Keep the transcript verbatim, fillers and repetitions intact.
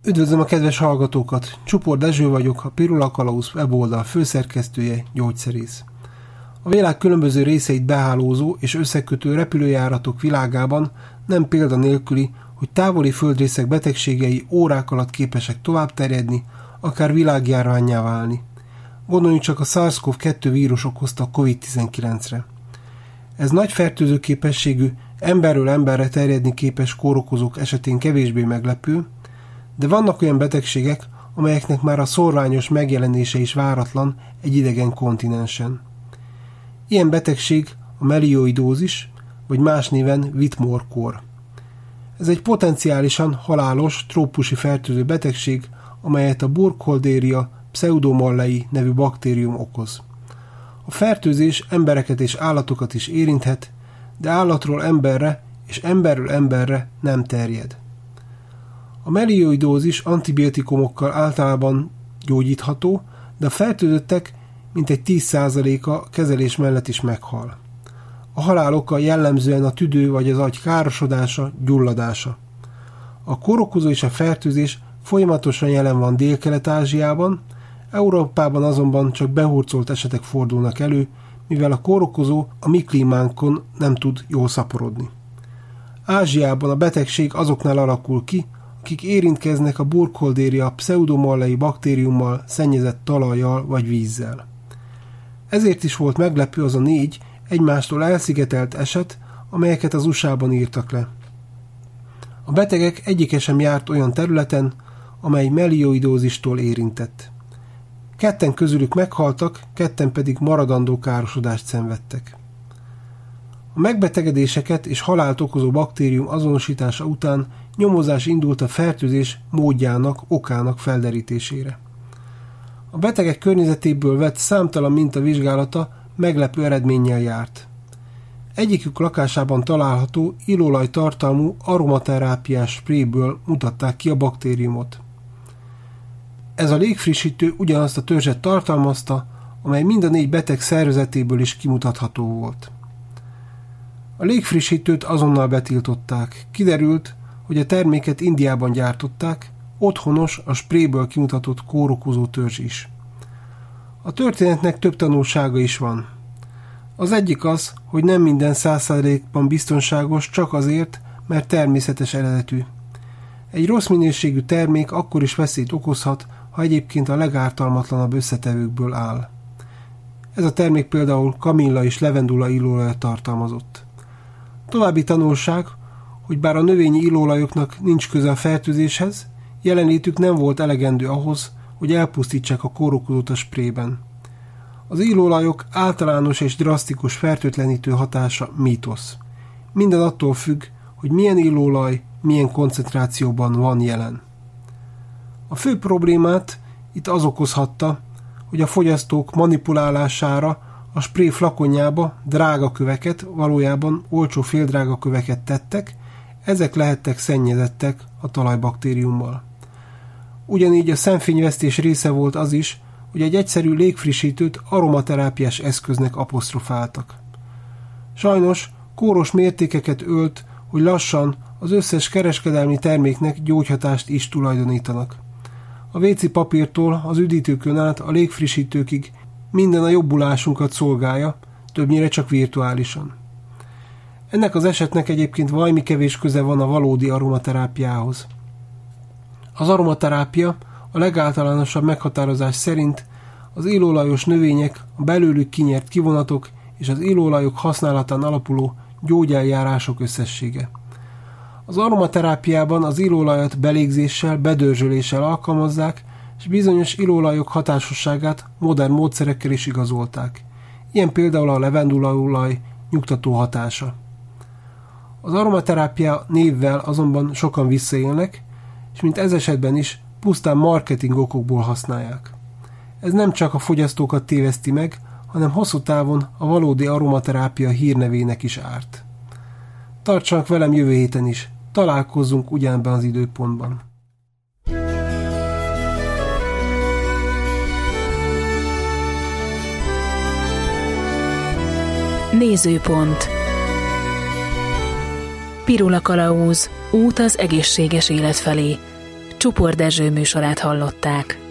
Üdvözlöm a kedves hallgatókat! Csupor Dezső vagyok, a Pirula Kalauz weboldal főszerkesztője, gyógyszerész. A világ különböző részeit behálózó és összekötő repülőjáratok világában nem példa nélküli, hogy távoli földrészek betegségei órák alatt képesek tovább terjedni, akár világjárvánnyá válni. Gondoljunk csak a SARS-CoV kettő vírus okozta a kovid tizenkilencre. Ez nagy fertőző képességű, emberről emberre terjedni képes kórokozók esetén kevésbé meglepő, de vannak olyan betegségek, amelyeknek már a szorványos megjelenése is váratlan egy idegen kontinensen. Ilyen betegség a melioidózis, vagy más néven Whitmore-kór. Ez egy potenciálisan halálos, trópusi fertőző betegség, amelyet a Burkholderia pseudomallei nevű baktérium okoz. A fertőzés embereket és állatokat is érinthet, de állatról emberre és emberről emberre nem terjed. A melioidózis antibiotikumokkal általában gyógyítható, de a fertőzöttek mintegy tíz százaléka kezelés mellett is meghal. A halál oka jellemzően a tüdő vagy az agy károsodása, gyulladása. A kórokozó és a fertőzés folyamatosan jelen van Dél-Kelet-Ázsiában, Európában azonban csak behurcolt esetek fordulnak elő, mivel a kórokozó a mi klímánkon nem tud jól szaporodni. Ázsiában a betegség azoknál alakul ki, akik érintkeznek a Burkholderia pseudomallei baktériummal, szennyezett talajjal vagy vízzel. Ezért is volt meglepő az a négy egymástól elszigetelt eset, amelyeket az u es á-ban írtak le. A betegek egyike sem járt olyan területen, amely melioidózistól érintett. Ketten közülük meghaltak, ketten pedig maradandó károsodást szenvedtek. A megbetegedéseket és halált okozó baktérium azonosítása után nyomozás indult a fertőzés módjának, okának felderítésére. A betegek környezetéből vett számtalan minta vizsgálata meglepő eredménnyel járt. Egyikük lakásában található illóolaj tartalmú aromaterápiás spréből mutatták ki a baktériumot. Ez a légfrissítő ugyanazt a törzset tartalmazta, amely mind a négy beteg szervezetéből is kimutatható volt. A légfrissítőt azonnal betiltották. Kiderült, hogy a terméket Indiában gyártották, otthonos a spréből kimutatott kórokozó törzs is. A történetnek több tanulsága is van. Az egyik az, hogy nem minden száz százalékban biztonságos csak azért, mert természetes eredetű. Egy rossz minőségű termék akkor is veszélyt okozhat, ha egyébként a legártalmatlanabb összetevőkből áll. Ez a termék például kamilla és levendula illóolajat tartalmazott. További tanulság, hogy bár a növényi illóolajoknak nincs köze a fertőzéshez, jelenlétük nem volt elegendő ahhoz, hogy elpusztítsák a kórokozót a sprében. Az illóolajok általános és drasztikus fertőtlenítő hatása mítosz. Minden attól függ, hogy milyen illóolaj, milyen koncentrációban van jelen. A fő problémát itt az okozhatta, hogy a fogyasztók manipulálására a spré flakonjába drága köveket, valójában olcsó féldrága köveket tettek, ezek lehettek szennyezettek a talajbaktériummal. Ugyanígy a szemfényvesztés része volt az is, hogy egy egyszerű légfrissítőt aromaterápiás eszköznek apostrofáltak. Sajnos kóros mértékeket ölt, hogy lassan az összes kereskedelmi terméknek gyógyhatást is tulajdonítanak. A vécé papírtól az üdítőkön át a légfrissítőkig minden a jobbulásunkat szolgálja, többnyire csak virtuálisan. Ennek az esetnek egyébként valami kevés köze van a valódi aromaterápiához. Az aromaterápia a legáltalánosabb meghatározás szerint az illóolajos növények, a belőlük kinyert kivonatok és az illóolajok használatán alapuló gyógyeljárások összessége. Az aromaterápiában az illóolajat belégzéssel, bedörzsöléssel alkalmazzák, és bizonyos illóolajok hatásosságát modern módszerekkel is igazolták. Ilyen például a levendulaolaj nyugtató hatása. Az aromaterápia névvel azonban sokan visszaélnek, és mint ez esetben is pusztán marketing okokból használják. Ez nem csak a fogyasztókat téveszti meg, hanem hosszú távon a valódi aromaterápia hírnevének is árt. Tartsanak velem jövő héten is, találkozzunk ugyanebben az időpontban. Nézőpont. Pirula Kalauz. Út az egészséges élet felé. Csupor Dezső műsorát hallották.